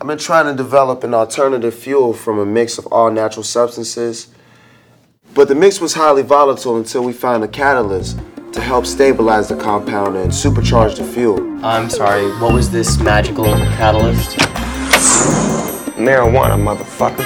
I've been trying to develop an alternative fuel from a mix of all natural substances, but the mix was highly volatile until we found a catalyst to help stabilize the compound and supercharge the fuel. I'm sorry, what was this magical catalyst? Marijuana, motherfucker.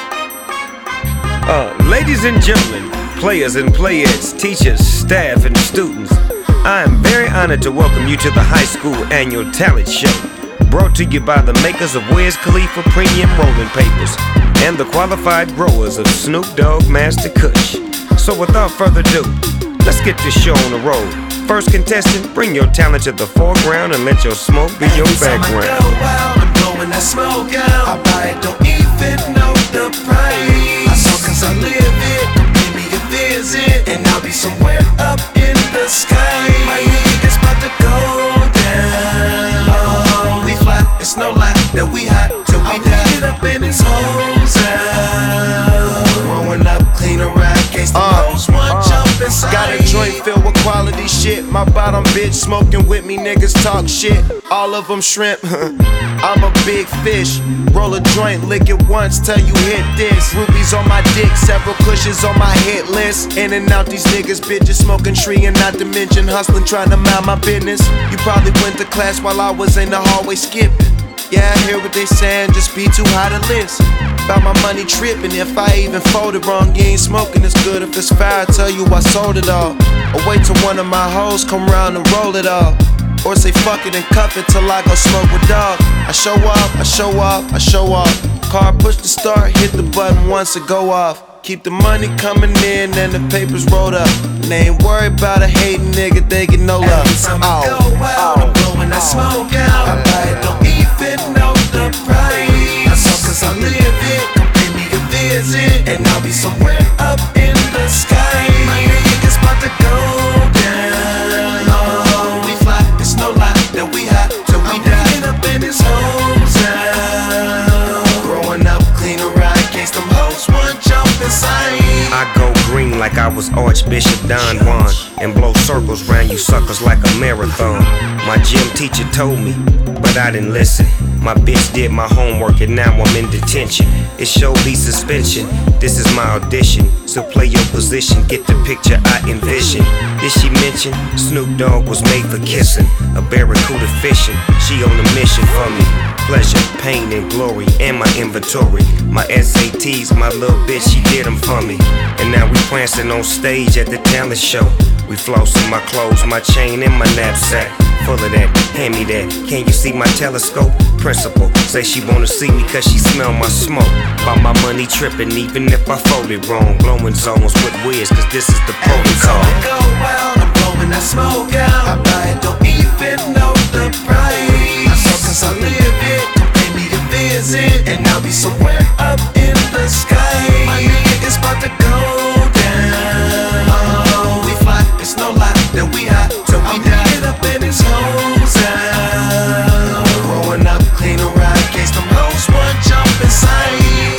Ladies and gentlemen, players and playettes, teachers, staff, and students, I am very honored to welcome you to the high school annual talent show, brought to you by the makers of Wiz Khalifa Premium Rolling Papers and the qualified growers of Snoop Dogg Master Kush. So without further ado, let's get this show on the road. First contestant, bring your talent to the foreground and let your smoke be your background. Every time I go out, I'm blowing that smoke out. I buy it, don't even know the price. I saw cause I live it, come pay me a visit, and I'll be somewhere up in the sky. My nigga is about to go down. Oh, we fly, it's no lie that we hot till we die. Get up in his hoes out. Growing up, clean a ride, case the hoes one jump inside. Got a joint filled with quality shit. My bottom bitch smoking with me, niggas talk shit. All of them shrimp. I'm a big fish. Roll a joint, lick it once, tell you hit this. Rubies on my dick, several cushions on my hit list. In and out these niggas, bitches smoking tree, and not to mention hustling, trying to mind my business. You probably went to class while I was in the hallway skipping. Yeah, I hear what they saying, just be too high to list. About my money tripping, if I even folded wrong, you ain't smoking as good. If it's fire, I tell you I sold it all. Or wait till one of my hoes come round and roll it all. Or say fuck it and cuff it till I go smoke with dog. I show off, I show off, I show off. Car push the start, hit the button once it go off. Keep the money coming in and the papers rolled up. And they ain't worried about a hating nigga, they get no love. Every time I go out, I'm blowing that smoke out. I buy it, don't even know the price. I saw cause I live it, come pay me a visit, and I'll be somewhere up in the sky. My niggas about to go down. Oh, we fly, it's no lie that we hot till we die. Get up in his hoes out. Growing up, clean a ride, case them hoes one jump inside. I go green like I was Archbishop Don Juan and blow circles round you suckers like a marathon. My gym teacher told me, but I didn't listen. My bitch did my homework and now I'm in detention. It showed be suspension, this is my audition. So play your position, get the picture I envision. Did she mention Snoop Dogg was made for kissing? A barracuda fishing, she on a mission for me. Pleasure, pain, and glory, and my inventory. My SATs, my little bitch, she did them for me. And now we prancing on stage at the talent show. We flossing my clothes, my chain, and my knapsack. Full of that, hand me that. Can you see my telescope? Principal, say she wanna see me cause she smell my smoke. By my money tripping, even if I fold it wrong. Blowing zones with Wiz, cause this is the protocol. Every time I go out, I'm blowing that smoke out. I buy it, don't even know the price. I saw cause I live it, come pay me a visit, and I'll be somewhere up in the sky. My nigga is about to go down. Oh, we fly, it's no lie that we hot till we die. Get up in his hoes out. Growing up, clean a ride, case them hoes one jump inside.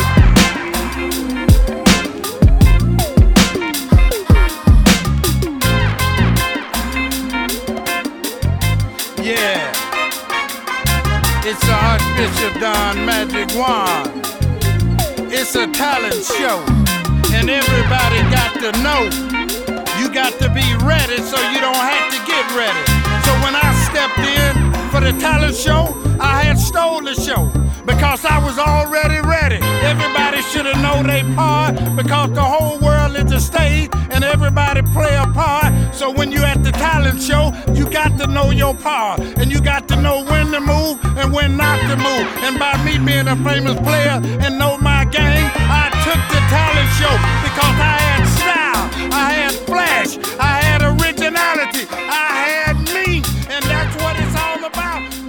Yeah, it's the Archbishop Don Magic Wand. It's a talent show, and everybody got to know. You got to be ready so you don't have to get ready. So when I stepped in for the talent show, I had stole the show because I was already ready. Everybody should have known their part because the whole world is a stage and everybody play a part. So when you at the talent show, you got to know your part and you got to know when to move and when not to move. And by me being a famous player and know my game, I took the talent show because I had style, I had flash, I had originality, I had me, and that's what it's all about.